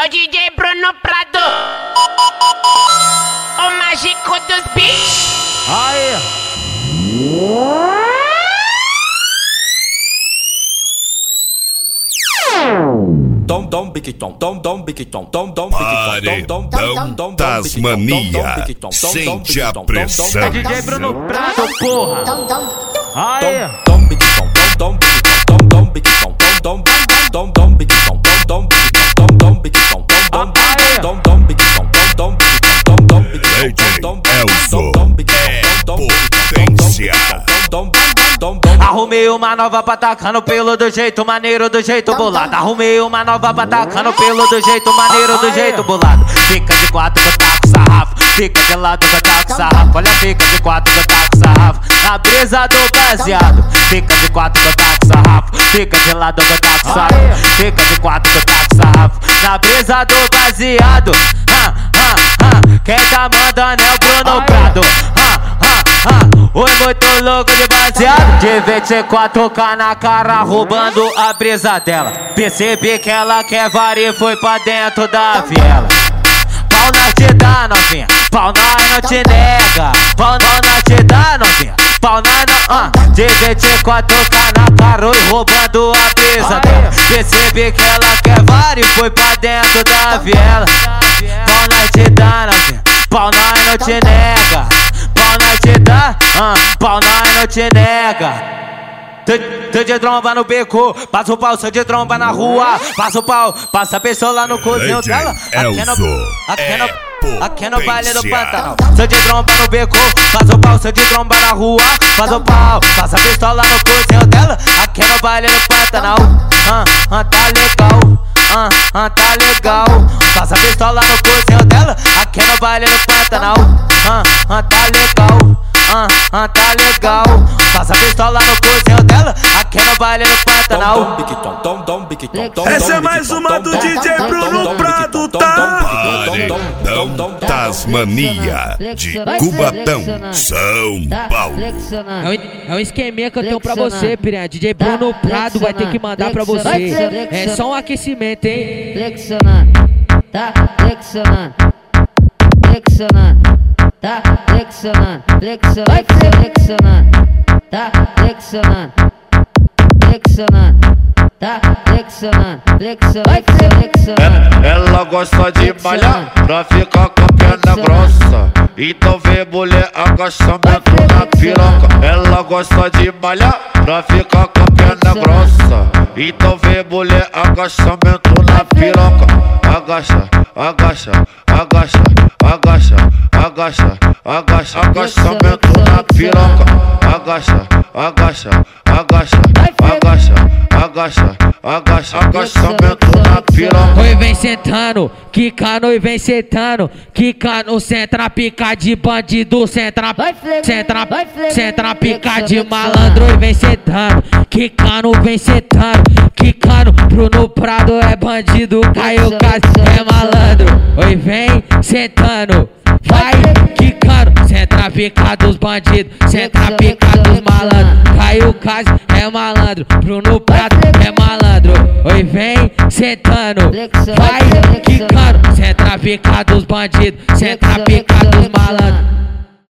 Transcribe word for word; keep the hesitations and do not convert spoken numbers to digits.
o D J Bruno Prado, o mágico dos beats. Aí. Dom dom biquitom, dom dom biquitom, dom dom biquitom, dom dom Tasmania, sente a pressão. É D J Bruno Prado, porra. Aí. dom biquitom, dom biquitom, dom biquitom, dom dom dom biquitom, dom biquitom, dom biquitom, dom dom dom biquitom, dom biquitom, dom biquitom, Elzo é potência. Arrumei uma nova pra tacar no pelo do jeito maneiro, do jeito bolado. Arrumei uma nova pra tacar no pelo do jeito maneiro, do jeito bolado. Fica de quatro que eu taco sarrafo, fica de lado que eu taco sarrafo. Olha, fica de quatro que eu taco sarrafo, na brisa do baseado. Fica de quatro que eu taco sarrafo, fica de lado que eu taco sarrafo. Fica de quatro que eu taco sarrafo, na brisa do baseado. Ha, ha, ha. Quem tá mandando é o Bruno Prado. Ha, ha, ha. Oi, muito louco de baseado. De vinte e quatro K na cara, roubando a brisa dela. Percebi que ela quer varir, foi pra dentro da viela. Pau na te dá, novinha, pau nós não te nega. Pau na te dá, novinha, pau nós não. Uh. De vinte e quatro K na cara, oi, roubando a brisa dela. Percebi que ela quer varir, foi pra dentro da viela. Pau na te dá, novinha, pau nós não te nega. Pau nós te dá, uh, pau nós não te nega. Tô de tromba no beco, passa o pau, sou de tromba na rua. Passa o pau, passa a pessoa lá no cozinho dela. Aqui no, aqui no, aqui no baile do Pantanal. Sou de tromba no beco, passa o pau, sou de tromba na rua. Passa o pau, passa a pessoa lá no cozinho dela. Aqui no baile do Pantanal. Ah, ah, tá legal. Ah, ah, tá legal. Passa a pistola no cozinho dela, aqui no baile do Pantanal. Ah, ah, tá legal. Ah, ah, tá legal. Passa a pistola no cozinho dela, aqui no baile do Pantanal. Essa é mais uma do D J Bruno Prado, tá? Paredão Tasmania, de Cubatão, São Paulo. É um esqueminha que eu tenho pra você, piranha. D J Bruno Prado vai ter que mandar pra você. É só um aquecimento, hein? Flexionando, tá flexionando, flexionando, tá flexionando, flexionando, flexionando, tá flexionando, flexionando, tá flexionando, flexionando, flexionando. Ela gosta de malhar pra ficar com a perna grossa. Então vem mulher agachamento na piroca. Ela gosta de malhar pra ficar com a perna grossa. Então vem mulher agachamento na piroca. Agacha, agacha, agacha, agacha, agacha, agacha, agachamento na piroca. Agacha, agacha, agacha, agacha, agacha, agacha, agachamento na piroca. Oi, vem sentando, quicando e vem sentando, quicando, senta na pica de bandido, senta na, senta na, senta na pica de malandro e vem sentando, quicando, vem sentando, quicando. Bruno Prado é bandido, Caio Castro é malandro. Oi, vem sentando, vai quicando, senta na pica dos bandidos, senta na pica dos malandros. Caio Castro é malandro, Bruno Prado é malandro. Oi, vem sentando, vai quicando, senta na pica dos bandidos, senta na pica dos malandros.